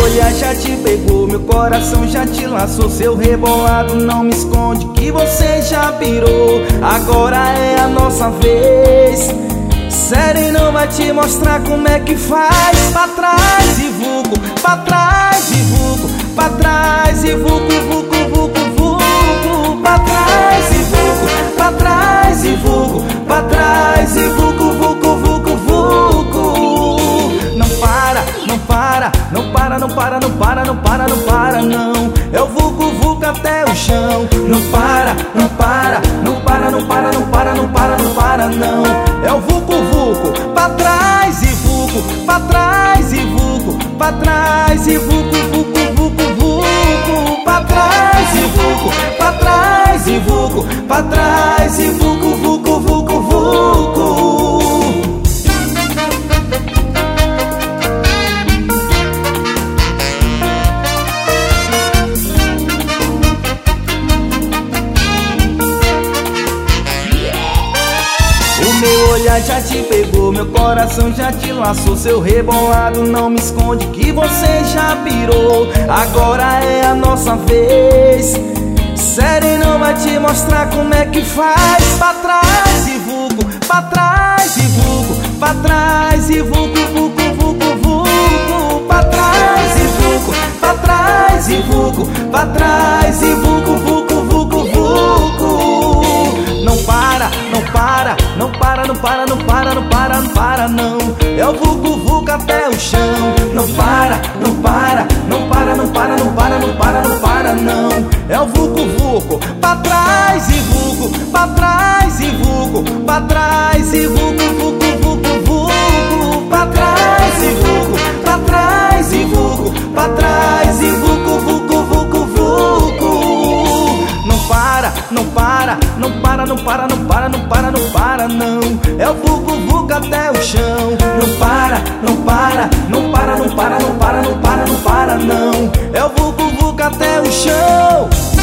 olhar já te pegou, meu coração já te laçou. Seu rebolado não me esconde que você já pirou. Agora é a nossa vez. Sério, não vai te mostrar como é que faz. Pra trás e vulgo, pra trás e vulgo, pra trás e vulgo, vulgo, vulgo, vulgo. Pra trás e vulgo, pra trás e vulgo, pra trás e vulgo, vulgo, vulgo, vulgo. Não para, não para, não para, não para, não para, não para, não para, não. É o vulgo, vulgo até o chão. Não para, não para, não para, não para, não para, não para, não para, não. É o vulgo, vulgo, pra trás e vulgo, pra trás e vulgo, pra trás e vulgo, vulgo, vulgo, vulgo. Pra trás e vulgo, pra trás e vulgo, pra trás e vulgo, vulgo, vulgo, vulgo. Meu olhar já te pegou, meu coração já te laçou. Seu rebolado não me esconde que você já pirou. Agora é a nossa vez. Sério, não vai te mostrar como é que faz. Pra trás e vulgo, pra trás e vulgo, pra trás e vulgo, vulgo, vulgo, vulgo. Pra trás e vulgo, pra trás e vulgo, pra trás e vulgo, vulgo, vulgo, vulgo. Não para, não para, não para, não para, não para, não para, não para, não. É o vulgo, vulgo até o chão. Não para, não para, não para, não para, não para, não para, não para, não. É o vulgo, vulgo, pra trás e vulgo, pra trás e vulgo, pra trás e vulgo, vulgo, vulgo, vulgo. Pra trás e vulgo, pra trás e vulgo, pra trás e vulgo, vulgo, vulgo, vulgo. Não para, não para, não para, não para, não para, não para, não para, não. É o vulgo, vulgo até o chão. Não para, não para, não para, não para, não para, não para, não para, não. É o vulgo, vulgo até o chão.